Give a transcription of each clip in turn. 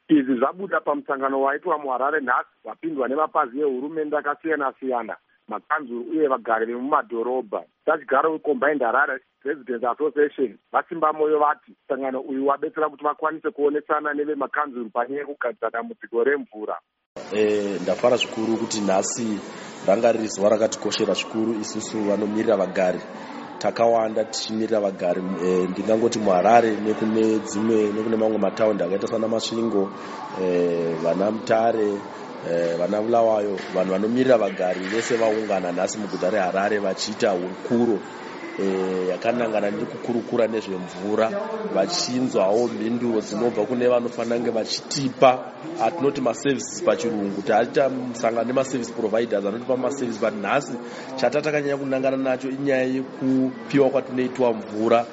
Izvi zvabuda pamusangano waitwa muHarare nhasi wapindwa nemapazi ehurumende akasiyana-siyana, makanzuru uye vagari vemumadhorobha. Tachigaro weCombined Harare Residents Association vasimba moyo vati musangano uyu wabetsera kuti vakwanise kuonesana nevemakanzuru panyaya yekugadzira dambudziko remvura. Ndafara zvikuru kuti nhasi ranga riri zuva rakatikoshera zvikuru isusu vanomirira vagari. Takawanda tichimirira vagari ndingangoti muHarare nekune mamwe mataundi akaita sana Masvingo, vana Mutare, vana Bulawayo, vanhu vanomirira vagari vese vaungana nhasi muguta reHarare vachiita hurukuro yakanangana nekukurukura nezvemvura, vachinzwawo mhinduro dzinobva kune vanofanira kunge vachitipa atinoti maservices pachirungu. Taita musangano nemaservice providers anotipa maservice, but nhasi chatatakanyanya kunangana nacho inyaya yekupiwa kwatinoitwa mvura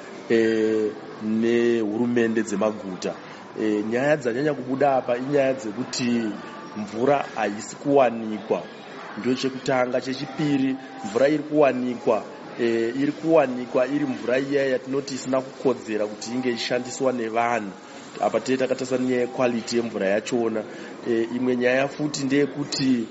nehurumende dzemaguta. Nyaya dzanyanya kubuda apa inyaya dzekuti mvura haisi kuwanikwa, ndio chekutanga. Chechipiri, mvura iri kuwanikwa iri mvura iya yatinoti isina kukodzera kuti inge ishandiswa nevanhu. Apa takatarisa nyaya yequality yemvura yachona. Imwe nyaya futi ndeyekuti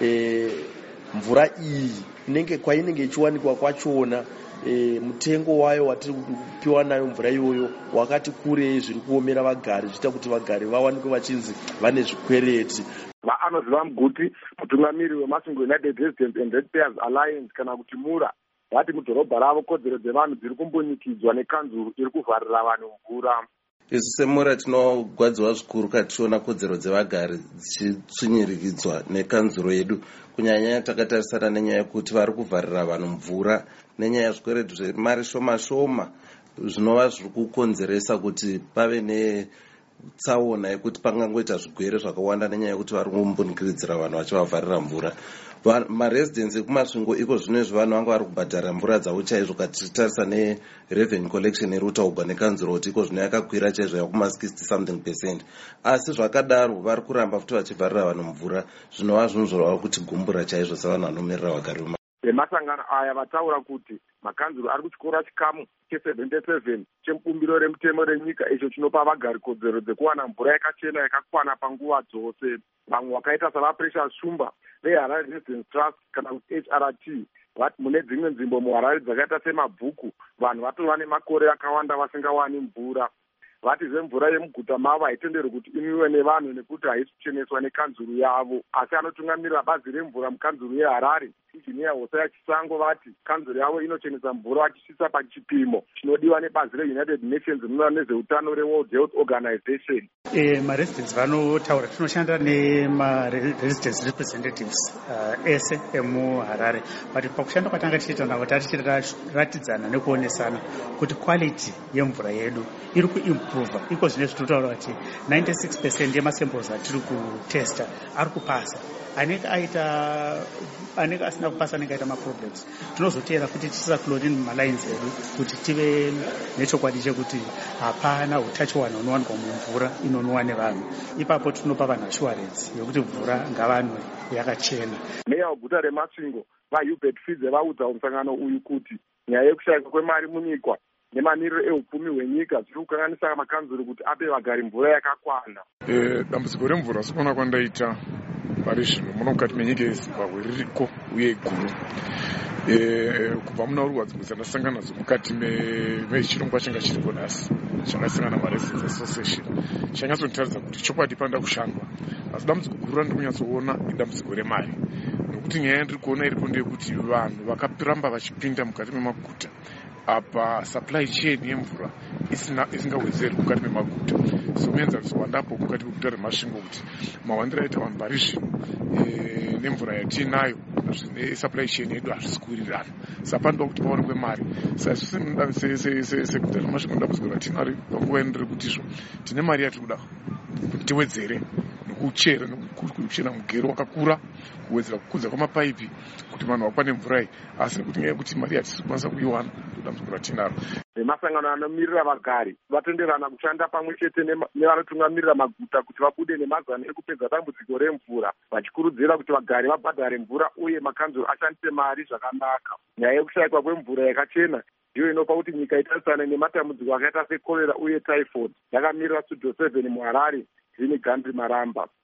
mvura iyi kwainenge ichiwanikwa kwachona, mutengo wayo watiri kupiwa nayo mvura iyoyo wakati kurei zviri kuomera vagari, zviita kuti vagari vawanikwe vachinzi vane zvikwereti. Anoziva Muguti, mutungamiri weMasvingo United Residents and Ratepayers Alliance kana kuti MURA, vati mudhorobha ravo kodzero dzevanhu dziri kumbonikidzwa nekanzuru iri kuvharira vanhu mvura. Isu seMURA tinogwadzwa zvikuru kationa kodzero dzevagari dzichitsvinyirikidzwa nekanzuro yedu, kunyanya takatarisana nenyaya yekuti vari kuvharira vanhu mvura nenyaya yezvikweretu zvemari shoma shoma zvinova zviri kukonzeresa kuti pave netsaona yekuti pangangoita zvigwere zvakawanda nenyaya yekuti vari kumbonikidzira vanhu vachivavharira mvura. Maresidents ekumasvingo iko zvinezvi vanhu vanga vari kubhadhara mvura dzavo chaizvo, katitarisa nerevenue collection erutaugwa nekanzuro kuti iko zvino yakakwira chaizvo yakuma 60% asi zvakadaro vari kuramba futi vachivharira vanhu mvura, zvinova zvinhu zvoreva kuti gumbura chaizvo sevanhu vanomirira vagari vemasangano aya vataura kuti makanzuro ari kutyora chikamu che77 chemubumbiro remutemo renyika, icho chinopa vagari kodzero dzekuwana mvura yakachena yakakwana panguva dzose. Vamwe vakaita savaPrecious Shumba veHarare Residents Trust kana kuti HRT vati mune dzimwe nzvimbo muHarare dzakaita seMabhuku vanhu vatova nemakore akawanda vasingawani mvura. Vati zvemvura yemuguta mavo haitenderwi kuti inwiwe nevanhu nekuti haisi kucheneswa nekanzuru yavo. Asi anotungamirira bazi remvura mukanzuru yeHarare, Injiniya Hosea Chisango, vati kanzuro yavo inochenesa mvura vachisvitsa pachipimo chinodiwa nebazi reUnited Nations rinoona nezveutano reWorld Health Organization. Maresidents vanotaura tinoshanda nemaresidents representatives ese emuHarare, but pakushanda kwatanga tichiita navo tatichiratidzana nekuonesana kuti quality yemvura yedu iri kuimprova. Iko zvine zvitotaura kuti 96% yemasamples atiri kutesta ari kupasa. Anenge asina kupasa anenge aita maproblems. Tinozotera kuti tichisa chlorine mumalines edu kuti tive nechokwadi chekuti hapana utachiwana unowanikwa mumvura inonwiwa nevanhu. Ipapo tinopa vanhu assurance yokuti mvura ngavanwe yakachena. Meya weguta reMasvingo vaHubert Fidze vaudza musangano uyu kuti nyaya yekushayikwa kwemari munyika nemaniriro ehupfumi hwenyika zviri kukanganisa makanzuro kuti ape vagari mvura yakakwana. Dambudziko remvura sikuona kwandaita pari zvino muno mukati menyika yeZimbabwe ririko uye guru. Kubva muna urwadzimwe dzandasangana nadzo mukati mechirongwa changa chiriko nhasi changasangana naMaresidents Association chanyatsondiratidza kuti chokwadi panda kushandwa, asi dambudziko guru randiri kunyatsoona idambudziko remari, nokuti nyaya yandiri kuona iripo ndeyekuti vanhu vakaramba vachipinda mukati memaguta apa supply chain yemvura isingawedzerwi mukati memaguta. So muenzaniso wandapo mukati meguta reMasvingo kuti mawandiro aita vanhu pari zvino nemvura yatinayo supply chain yedu hazvisi kuwirirana, sapanoda kuti paonekwe mari. Seguta reMasvingo dambudziko ratinaro panguva inodiri kuti izvo tine mari yatiri kuda kuti tiwedzere nekuchera nekuchena mugero wakakura, kuwedzera kukudza kwamapaipi kuti vanhu vakwane mvura iyi, asi nekuti nyaya yekuti mari hatisi kukwanisa kuiwana dambudziko ratinaro. Vemasangano anomirira vagari vatenderana kushanda pamwe chete nevanotungamirira maguta kuti vabude nemazano ekupedza dambudziko remvura, vachikurudzira kuti vagari vabhadhare mvura uye makanzuro ashandise mari zvakanaka. Nyaya yekushayikwa kwemvura yakachena ndiyo inopa kuti nyika itarisane nematambudziko akaita sekorera uye typhoid. Yakamirira Studio 7 muHarare, zvine gandri maramba